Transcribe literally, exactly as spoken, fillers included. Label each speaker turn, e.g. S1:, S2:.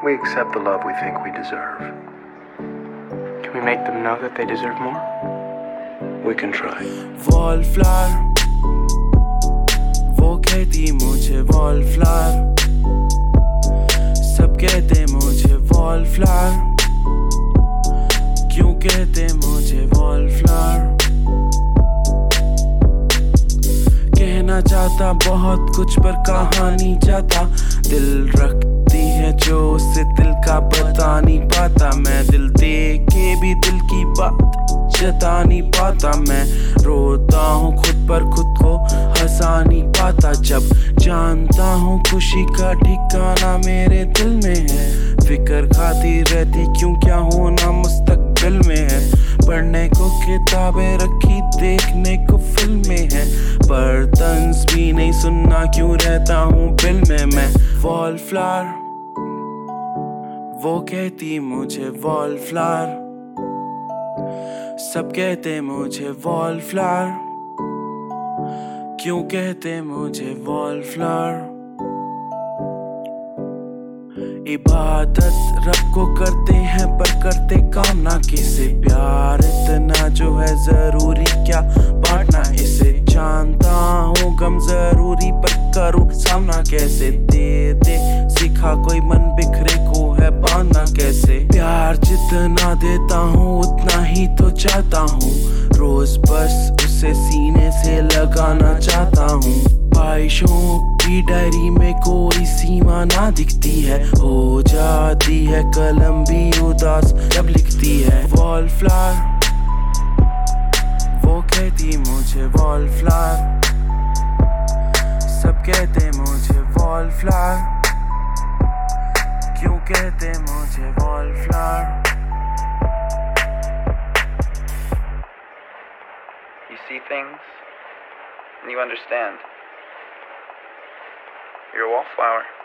S1: we accept the love we think we deserve?
S2: Can we make them know that they deserve more?
S1: We can try.
S3: Wallflower, वो कहती मुझे wallflower, सब कहते मुझे wallflower, क्यों कहते मुझे wallflower? कहना चाहता बहुत कुछ पर कहा नहीं जाता, दिल रखती है जो उसे दिल का बता नहीं पाता, मैं दिल दे के भी दिल की बात जता नहीं पाता, मैं रोता हूँ खुद पर खुद को हंसा नहीं पाता, जब जानता हूँ खुशी का ठिकाना मेरे दिल में है, फिक्र खाती रहती क्यों क्या होना मुस्तकबिल में है, पढ़ने को किताबें रखी देखने को फिल्में हैं, पर तंज भी नहीं सुनना क्यों रहता हूँ बिल में मैं। वॉलफ्लावर, वो कहती मुझे वॉलफ्लावर, सब कहते मुझे वॉलफ्लावर, क्यों कहते मुझे वॉलफ्लावर? इबादत रब को करते हैं पर करते काम ना किसे, प्यार इतना जो है जरूरी क्या बांटना इसे, जानता हूँ गम जरूरी पर करूँ सामना कैसे, दे दे सिखा कोई मन बिखरे को है बांधना कैसे, प्यार जितना देता हूँ उतना ही तो चाहता हूँ, रोज बस उसे सीने से लगाना चाहता हूँ, ख्वाहिशों की डायरी में कोई सीमा ना दिखती है, हो जाती है कलम भी उदास जब लिखती है। वॉलफ्लावर, वो कहती मुझे वॉलफ्लावर, सब कहते मुझे वॉलफ्लावर, क्यों कहते मुझे वॉलफ्लावर?
S4: You see things and you understand. You're a wallflower.